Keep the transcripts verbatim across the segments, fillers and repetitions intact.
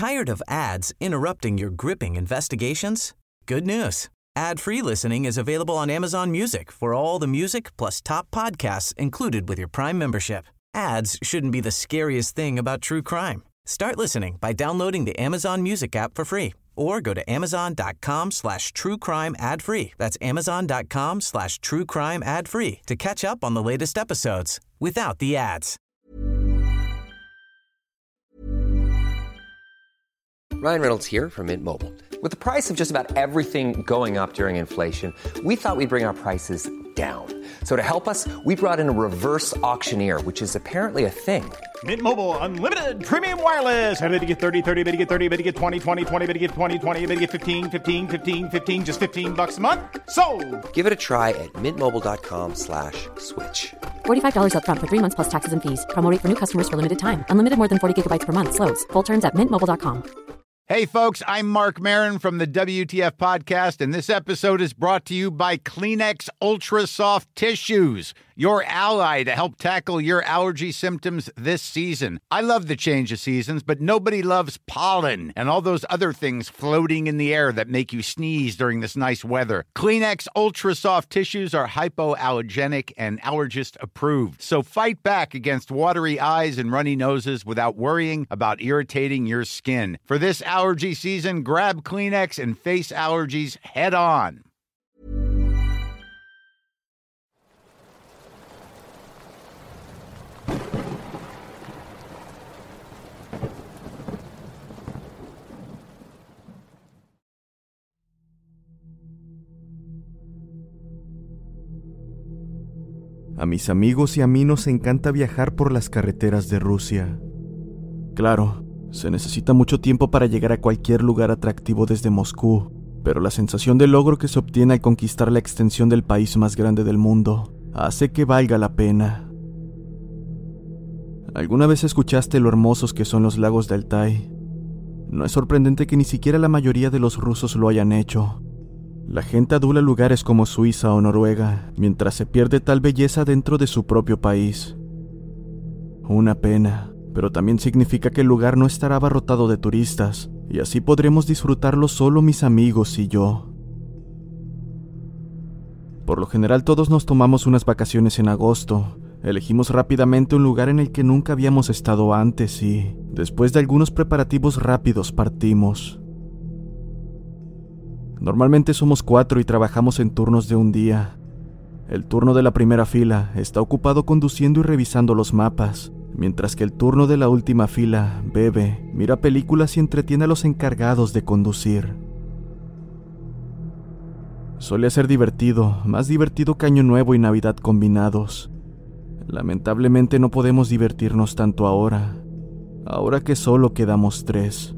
Tired of ads interrupting your gripping investigations? Good news. Ad-free listening is available on Amazon Music for all the music plus top podcasts included with your Prime membership. Ads shouldn't be the scariest thing about true crime. Start listening by downloading the Amazon Music app for free or go to amazon.com slash true crime ad free. That's amazon.com slash true crime ad free to catch up on the latest episodes without the ads. Ryan Reynolds here from Mint Mobile. With the price of just about everything going up during inflation, we thought we'd bring our prices down. So to help us, we brought in a reverse auctioneer, which is apparently a thing. Mint Mobile Unlimited Premium Wireless. How to get thirty, thirty, how to get thirty, how to get twenty, twenty, twenty, how to get twenty, twenty, how to get fifteen, fifteen, fifteen, fifteen, just fifteen bucks a month? Sold! Give it a try at mintmobile.com slash switch. forty-five dollars up front for three months plus taxes and fees. Promo rate for new customers for limited time. Unlimited more than forty gigabytes per month. Slows full terms at mint mobile dot com. Hey, folks, I'm Mark Maron from the W T F Podcast, and this episode is brought to you by Kleenex Ultra Soft Tissues, your ally to help tackle your allergy symptoms this season. I love the change of seasons, but nobody loves pollen and all those other things floating in the air that make you sneeze during this nice weather. Kleenex Ultra Soft Tissues are hypoallergenic and allergist approved, so fight back against watery eyes and runny noses without worrying about irritating your skin. For this allergy season, grab Kleenex and face allergies head on. A mis amigos y a mí nos encanta viajar por las carreteras de Rusia. Claro, se necesita mucho tiempo para llegar a cualquier lugar atractivo desde Moscú, pero la sensación de logro que se obtiene al conquistar la extensión del país más grande del mundo hace que valga la pena. ¿Alguna vez escuchaste lo hermosos que son los lagos de Altai? No es sorprendente que ni siquiera la mayoría de los rusos lo hayan hecho. La gente adula lugares como Suiza o Noruega, mientras se pierde tal belleza dentro de su propio país. Una pena, pero también significa que el lugar no estará abarrotado de turistas, y así podremos disfrutarlo solo mis amigos y yo. Por lo general todos nos tomamos unas vacaciones en agosto. Elegimos rápidamente un lugar en el que nunca habíamos estado antes y, después de algunos preparativos rápidos, partimos. Normalmente somos cuatro y trabajamos en turnos de un día. El turno de la primera fila está ocupado conduciendo y revisando los mapas, mientras que el turno de la última fila bebe, mira películas y entretiene a los encargados de conducir. Suele ser divertido, más divertido que Año Nuevo y Navidad combinados. Lamentablemente no podemos divertirnos tanto ahora, ahora que solo quedamos tres.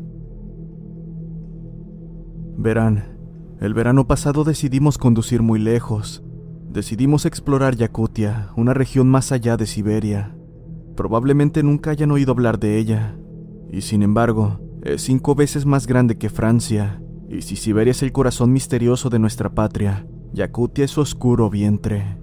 Verán, el verano pasado decidimos conducir muy lejos. Decidimos explorar Yakutia, una región más allá de Siberia. Probablemente nunca hayan oído hablar de ella, y sin embargo, es cinco veces más grande que Francia, y si Siberia es el corazón misterioso de nuestra patria, Yakutia es su oscuro vientre.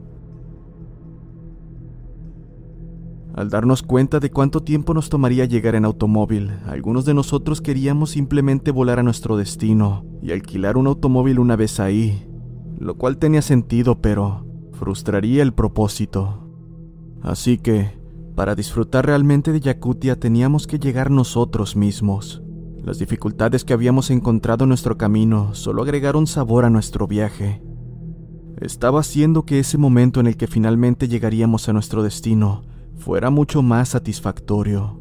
Al darnos cuenta de cuánto tiempo nos tomaría llegar en automóvil, algunos de nosotros queríamos simplemente volar a nuestro destino y alquilar un automóvil una vez ahí, lo cual tenía sentido, pero frustraría el propósito. Así que, para disfrutar realmente de Yakutia teníamos que llegar nosotros mismos. Las dificultades que habíamos encontrado en nuestro camino solo agregaron sabor a nuestro viaje. Estaba haciendo que ese momento en el que finalmente llegaríamos a nuestro destino fuera mucho más satisfactorio.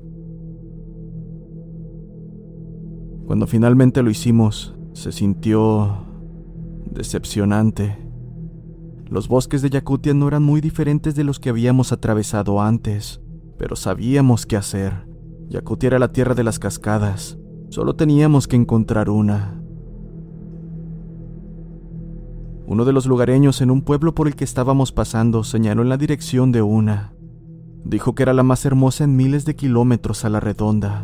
Cuando finalmente lo hicimos, se sintió decepcionante. Los bosques de Yakutia no eran muy diferentes de los que habíamos atravesado antes, pero sabíamos qué hacer. Yakutia era la tierra de las cascadas, solo teníamos que encontrar una. Uno de los lugareños en un pueblo por el que estábamos pasando señaló en la dirección de una. Dijo que era la más hermosa en miles de kilómetros a la redonda.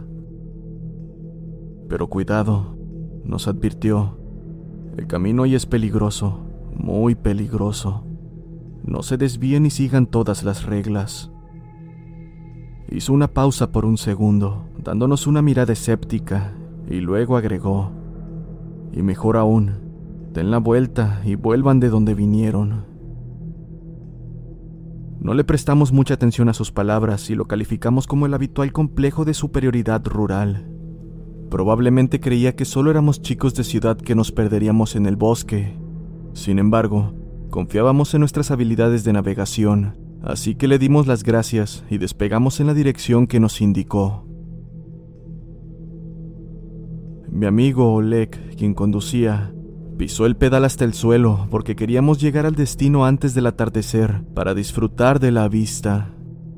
Pero cuidado, nos advirtió. El camino ahí es peligroso, muy peligroso. No se desvíen y sigan todas las reglas. Hizo una pausa por un segundo, dándonos una mirada escéptica, Y luego agregó: y mejor aún, den la vuelta y vuelvan de donde vinieron. No le prestamos mucha atención a sus palabras y lo calificamos como el habitual complejo de superioridad rural. Probablemente creía que solo éramos chicos de ciudad que nos perderíamos en el bosque. Sin embargo, confiábamos en nuestras habilidades de navegación, así que le dimos las gracias y despegamos en la dirección que nos indicó. Mi amigo Oleg, quien conducía, pisó el pedal hasta el suelo porque queríamos llegar al destino antes del atardecer para disfrutar de la vista.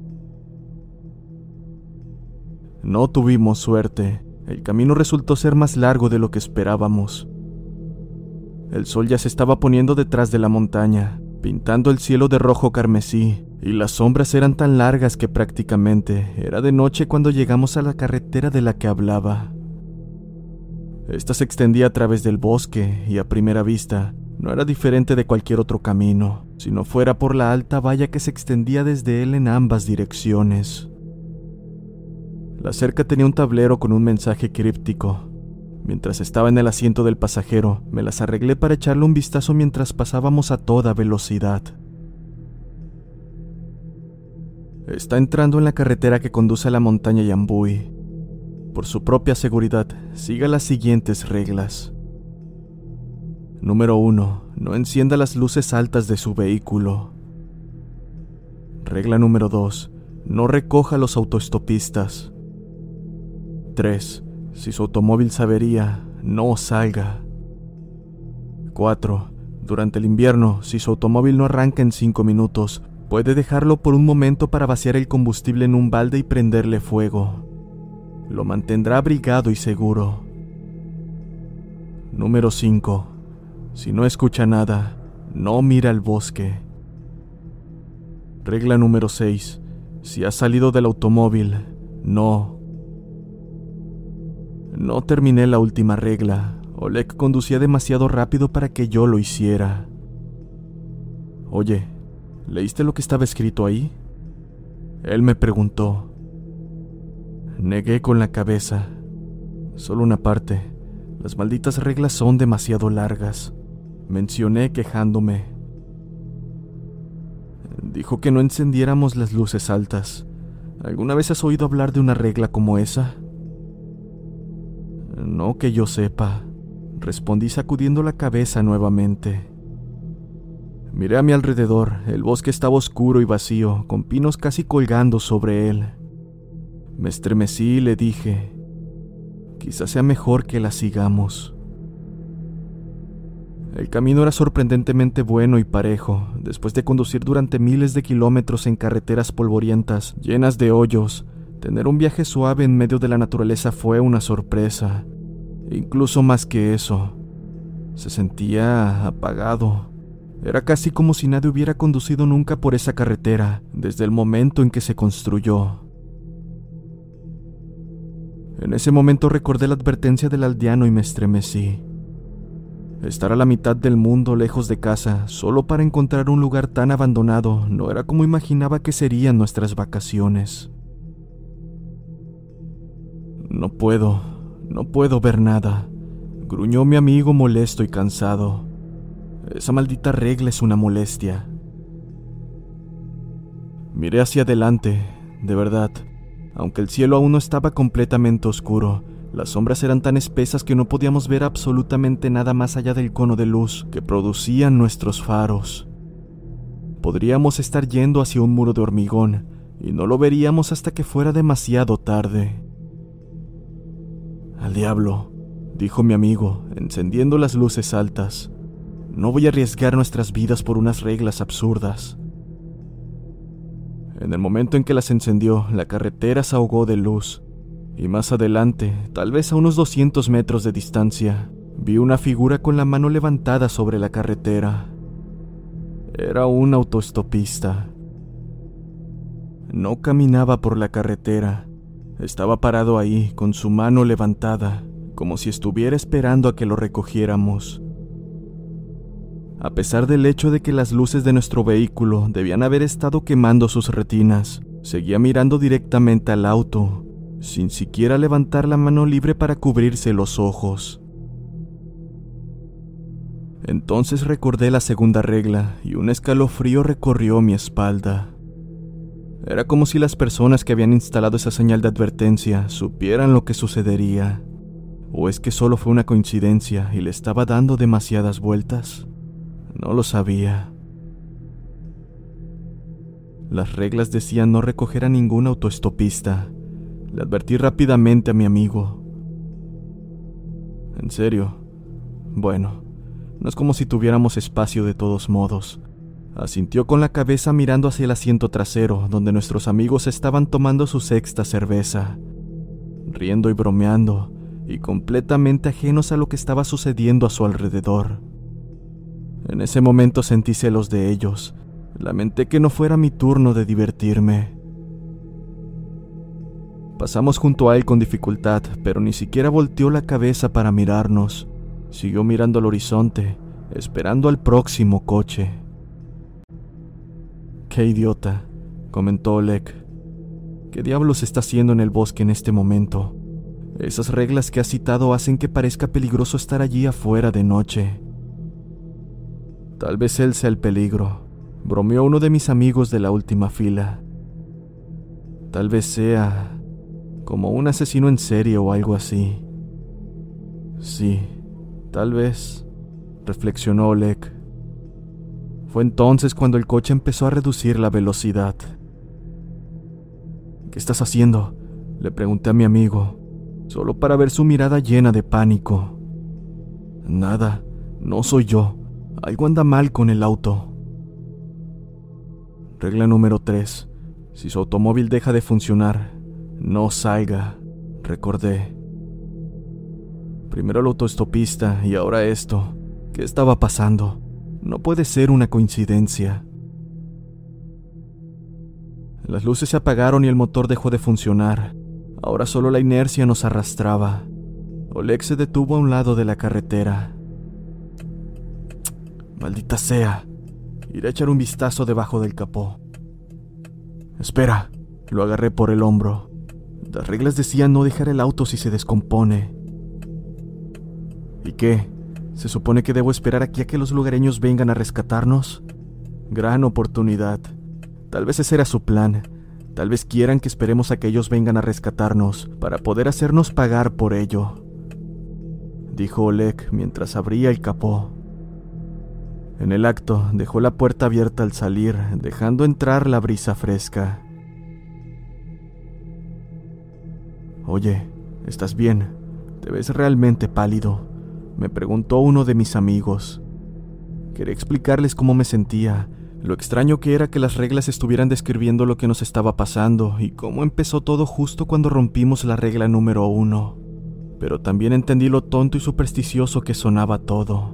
No tuvimos suerte. El camino resultó ser más largo de lo que esperábamos. El sol ya se estaba poniendo detrás de la montaña, pintando el cielo de rojo carmesí, y las sombras eran tan largas que prácticamente era de noche cuando llegamos a la carretera de la que hablaba. Esta se extendía a través del bosque y a primera vista no era diferente de cualquier otro camino, si no fuera por la alta valla que se extendía desde él en ambas direcciones. La cerca tenía un tablero con un mensaje críptico. Mientras estaba en el asiento del pasajero, me las arreglé para echarle un vistazo mientras pasábamos a toda velocidad. Está entrando en la carretera que conduce a la montaña Yambuy. Por su propia seguridad, siga las siguientes reglas. Número uno. No encienda las luces altas de su vehículo. Regla número dos. No recoja los autoestopistas. tres. Si su automóvil se avería, no salga. cuatro. Durante el invierno, si su automóvil no arranca en cinco minutos, puede dejarlo por un momento para vaciar el combustible en un balde y prenderle fuego. Lo mantendrá abrigado y seguro. Número cinco. Si no escucha nada, no mira al bosque. Regla número seis. Si ha salido del automóvil, no. No terminé la última regla. Oleg conducía demasiado rápido para que yo lo hiciera. Oye, ¿leíste lo que estaba escrito ahí? Él me preguntó. Negué con la cabeza. Solo una parte. Las malditas reglas son demasiado largas. Mencioné quejándome. Dijo que no encendiéramos las luces altas. ¿Alguna vez has oído hablar de una regla como esa? No que yo sepa, respondí sacudiendo la cabeza nuevamente. Miré a mi alrededor. El bosque estaba oscuro y vacío, con pinos casi colgando sobre él. Me estremecí y le dije, quizás sea mejor que la sigamos. El camino era sorprendentemente bueno y parejo. Después de conducir durante miles de kilómetros en carreteras polvorientas, llenas de hoyos, tener un viaje suave en medio de la naturaleza fue una sorpresa. E incluso más que eso, se sentía apagado. Era casi como si nadie hubiera conducido nunca por esa carretera desde el momento en que se construyó. En ese momento recordé la advertencia del aldeano y me estremecí. Estar a la mitad del mundo lejos de casa, solo para encontrar un lugar tan abandonado, no era como imaginaba que serían nuestras vacaciones. No puedo, no puedo ver nada, gruñó mi amigo molesto y cansado. Esa maldita regla es una molestia. Miré hacia adelante, de verdad. Aunque el cielo aún no estaba completamente oscuro, las sombras eran tan espesas que no podíamos ver absolutamente nada más allá del cono de luz que producían nuestros faros. Podríamos estar yendo hacia un muro de hormigón y no lo veríamos hasta que fuera demasiado tarde. Al diablo, dijo mi amigo, encendiendo las luces altas. No voy a arriesgar nuestras vidas por unas reglas absurdas. En el momento en que las encendió, la carretera se ahogó de luz, y más adelante, tal vez a unos doscientos metros de distancia, vi una figura con la mano levantada sobre la carretera. Era un autoestopista. No caminaba por la carretera, estaba parado ahí, con su mano levantada, como si estuviera esperando a que lo recogiéramos. A pesar del hecho de que las luces de nuestro vehículo debían haber estado quemando sus retinas, seguía mirando directamente al auto, sin siquiera levantar la mano libre para cubrirse los ojos. Entonces recordé la segunda regla y un escalofrío recorrió mi espalda. Era como si las personas que habían instalado esa señal de advertencia supieran lo que sucedería. ¿O es que solo fue una coincidencia y le estaba dando demasiadas vueltas? No lo sabía. Las reglas decían no recoger a ningún autoestopista. Le advertí rápidamente a mi amigo. ¿En serio? Bueno, no es como si tuviéramos espacio de todos modos. Asintió con la cabeza mirando hacia el asiento trasero, donde nuestros amigos estaban tomando su sexta cerveza, riendo y bromeando, y completamente ajenos a lo que estaba sucediendo a su alrededor. En ese momento sentí celos de ellos. Lamenté que no fuera mi turno de divertirme. Pasamos junto a él con dificultad, pero ni siquiera volteó la cabeza para mirarnos. Siguió mirando al horizonte, esperando al próximo coche. «Qué idiota», comentó Oleg. «¿Qué diablos está haciendo en el bosque en este momento? Esas reglas que ha citado hacen que parezca peligroso estar allí afuera de noche». «Tal vez él sea el peligro», bromeó uno de mis amigos de la última fila. «Tal vez sea como un asesino en serie o algo así». «Sí, tal vez», reflexionó Oleg. Fue entonces cuando el coche empezó a reducir la velocidad. «¿Qué estás haciendo?», le pregunté a mi amigo, solo para ver su mirada llena de pánico. «Nada, no soy yo. Algo anda mal con el auto». Regla número tres. Si su automóvil deja de funcionar, no salga, recordé. Primero el autoestopista y ahora esto. ¿Qué estaba pasando? No puede ser una coincidencia. Las luces se apagaron y el motor dejó de funcionar. Ahora solo la inercia nos arrastraba. Oleg se detuvo a un lado de la carretera. «Maldita sea. Iré a echar un vistazo debajo del capó». «Espera», lo agarré por el hombro. Las reglas decían no dejar el auto si se descompone. ¿Y qué? ¿Se supone que debo esperar aquí a que los lugareños vengan a rescatarnos? Gran oportunidad. Tal vez ese era su plan. Tal vez quieran que esperemos a que ellos vengan a rescatarnos para poder hacernos pagar por ello, dijo Oleg mientras abría el capó. En el acto, dejó la puerta abierta al salir, dejando entrar la brisa fresca. «Oye, ¿estás bien? Te ves realmente pálido», me preguntó uno de mis amigos. Quería explicarles cómo me sentía, lo extraño que era que las reglas estuvieran describiendo lo que nos estaba pasando y cómo empezó todo justo cuando rompimos la regla número uno. Pero también entendí lo tonto y supersticioso que sonaba todo.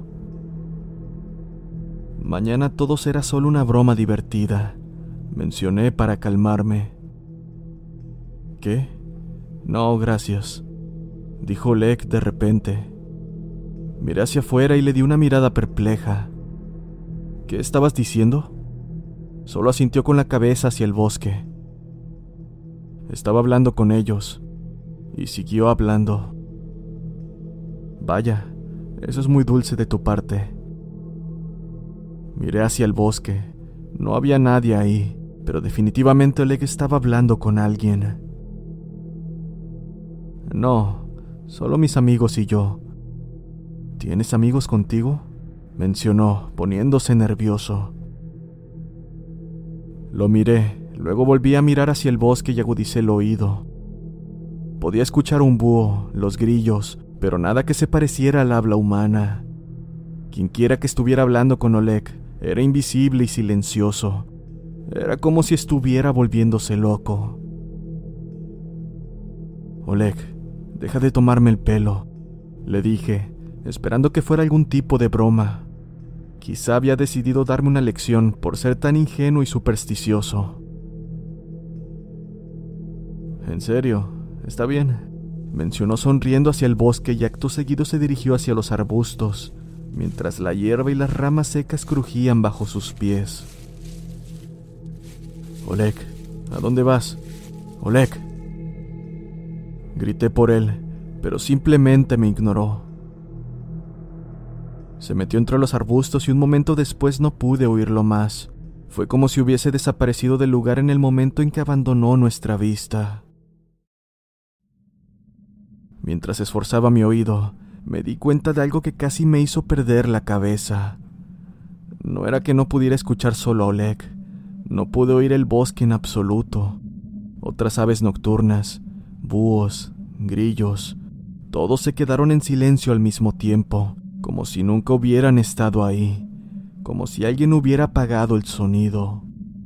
Mañana todo será solo una broma divertida, mencioné para calmarme. ¿Qué? No, gracias, dijo Oleg de repente. Miré hacia afuera y le di una mirada perpleja. ¿Qué estabas diciendo? Solo asintió con la cabeza hacia el bosque. Estaba hablando con ellos, y siguió hablando. Vaya, eso es muy dulce de tu parte. Miré hacia el bosque. No había nadie ahí, pero definitivamente Oleg estaba hablando con alguien. No, solo mis amigos y yo. ¿Tienes amigos contigo?, mencionó, poniéndose nervioso. Lo miré, luego volví a mirar hacia el bosque y agudicé el oído. Podía escuchar un búho, los grillos, pero nada que se pareciera al habla humana. Quienquiera que estuviera hablando con Oleg era invisible y silencioso. Era como si estuviera volviéndose loco. Oleg, deja de tomarme el pelo, le dije, esperando que fuera algún tipo de broma. Quizá había decidido darme una lección por ser tan ingenuo y supersticioso. En serio, está bien, mencionó sonriendo hacia el bosque y acto seguido se dirigió hacia los arbustos, mientras la hierba y las ramas secas crujían bajo sus pies. Oleg, ¿a dónde vas? Oleg. Grité por él, pero simplemente me ignoró. Se metió entre los arbustos y un momento después no pude oírlo más. Fue como si hubiese desaparecido del lugar en el momento en que abandonó nuestra vista. Mientras esforzaba mi oído, me di cuenta de algo que casi me hizo perder la cabeza. No era que no pudiera escuchar solo a Oleg, no pude oír el bosque en absoluto. Otras aves nocturnas, búhos, grillos, todos se quedaron en silencio al mismo tiempo, como si nunca hubieran estado ahí, como si alguien hubiera apagado el sonido.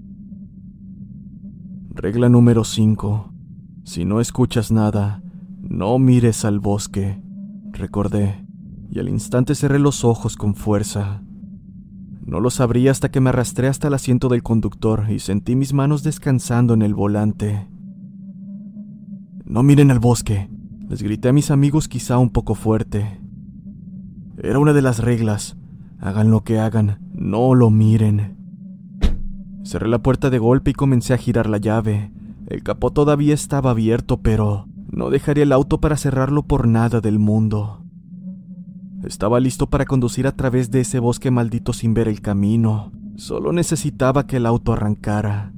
Regla número cinco. Si no escuchas nada, no mires al bosque, recordé, y al instante cerré los ojos con fuerza. No lo sabría hasta que me arrastré hasta el asiento del conductor y sentí mis manos descansando en el volante. «No miren al bosque», les grité a mis amigos quizá un poco fuerte. Era una de las reglas. Hagan lo que hagan, no lo miren. Cerré la puerta de golpe y comencé a girar la llave. El capó todavía estaba abierto, pero no dejaría el auto para cerrarlo por nada del mundo. Estaba listo para conducir a través de ese bosque maldito sin ver el camino. Solo necesitaba que el auto arrancara.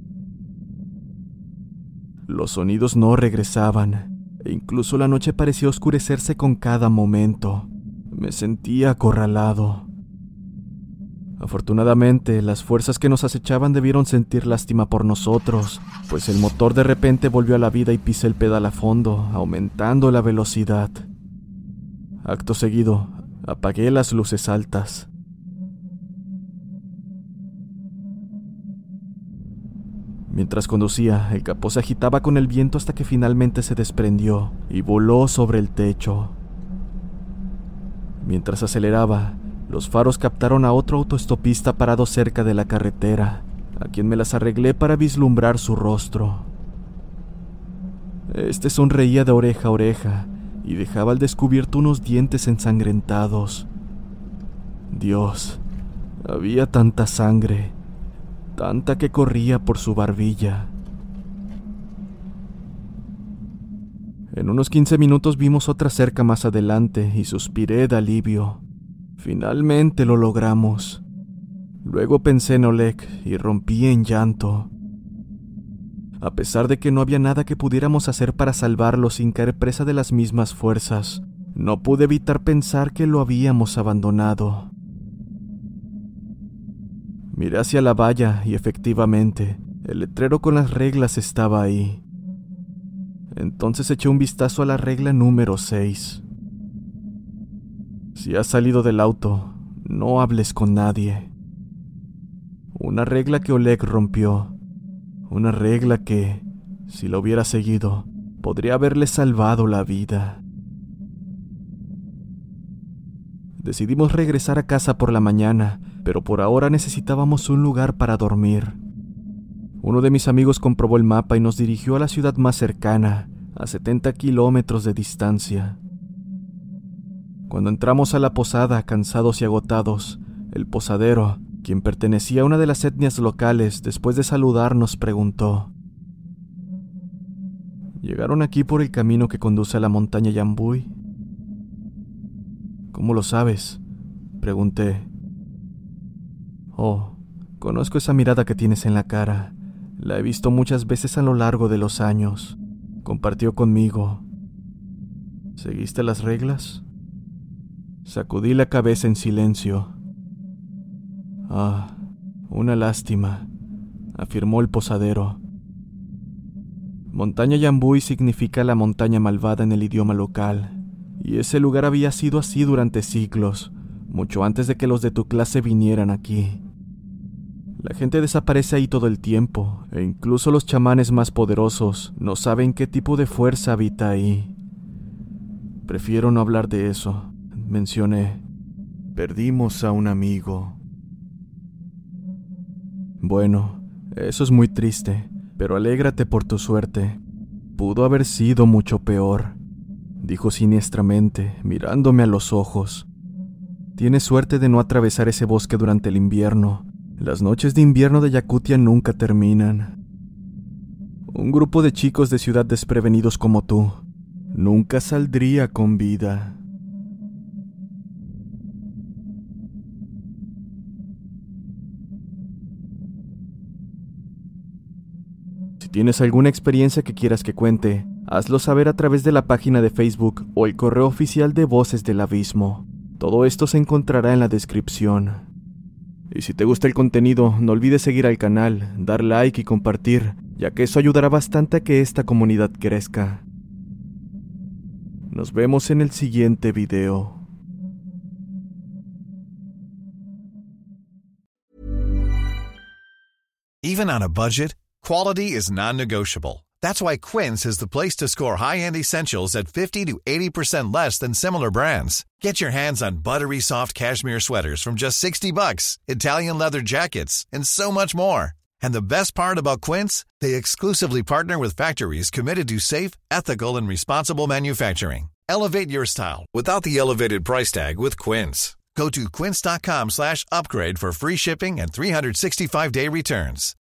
Los sonidos no regresaban, e incluso la noche parecía oscurecerse con cada momento. Me sentía acorralado. Afortunadamente, las fuerzas que nos acechaban debieron sentir lástima por nosotros, pues el motor de repente volvió a la vida y pisé el pedal a fondo, aumentando la velocidad. Acto seguido, apagué las luces altas. Mientras conducía, el capó se agitaba con el viento hasta que finalmente se desprendió y voló sobre el techo. Mientras aceleraba, los faros captaron a otro autoestopista parado cerca de la carretera, a quien me las arreglé para vislumbrar su rostro. Este sonreía de oreja a oreja y dejaba al descubierto unos dientes ensangrentados. Dios, había tanta sangre, tanta que corría por su barbilla. En unos quince minutos vimos otra cerca más adelante y suspiré de alivio. Finalmente lo logramos. Luego pensé en Oleg y rompí en llanto. A pesar de que no había nada que pudiéramos hacer para salvarlo sin caer presa de las mismas fuerzas, no pude evitar pensar que lo habíamos abandonado. Miré hacia la valla y efectivamente, el letrero con las reglas estaba ahí. Entonces eché un vistazo a la regla número seis. Si has salido del auto, no hables con nadie. Una regla que Oleg rompió. Una regla que, si lo hubiera seguido, podría haberle salvado la vida. Decidimos regresar a casa por la mañana, pero por ahora necesitábamos un lugar para dormir. Uno de mis amigos comprobó el mapa y nos dirigió a la ciudad más cercana, a setenta kilómetros de distancia. Cuando entramos a la posada, cansados y agotados, el posadero, quien pertenecía a una de las etnias locales, después de saludarnos, preguntó: ¿Llegaron aquí por el camino que conduce a la montaña Yambuy? ¿Cómo lo sabes?, pregunté. Oh, conozco esa mirada que tienes en la cara. La he visto muchas veces a lo largo de los años. Compartió conmigo. ¿Seguiste las reglas? Sacudí la cabeza en silencio. Ah, una lástima, afirmó el posadero. Montaña Yambuy significa la montaña malvada en el idioma local, y ese lugar había sido así durante siglos, mucho antes de que los de tu clase vinieran aquí. La gente desaparece ahí todo el tiempo, e incluso los chamanes más poderosos no saben qué tipo de fuerza habita ahí. Prefiero no hablar de eso, mencioné. Perdimos a un amigo. Bueno, eso es muy triste, pero alégrate por tu suerte. Pudo haber sido mucho peor, dijo siniestramente, mirándome a los ojos. Tienes suerte de no atravesar ese bosque durante el invierno. Las noches de invierno de Yakutia nunca terminan. Un grupo de chicos de ciudad desprevenidos como tú, nunca saldría con vida. Si tienes alguna experiencia que quieras que cuente, hazlo saber a través de la página de Facebook o el correo oficial de Voces del Abismo. Todo esto se encontrará en la descripción. Y si te gusta el contenido, no olvides seguir al canal, dar like y compartir, ya que eso ayudará bastante a que esta comunidad crezca. Nos vemos en el siguiente video. Even on a budget, quality is non-negotiable. That's why Quince is the place to score high-end essentials at fifty to eighty percent less than similar brands. Get your hands on buttery soft cashmere sweaters from just sixty bucks, Italian leather jackets, and so much more. And the best part about Quince, they exclusively partner with factories committed to safe, ethical, and responsible manufacturing. Elevate your style without the elevated price tag with Quince. Go to quince.com slash upgrade for free shipping and three sixty-five day returns.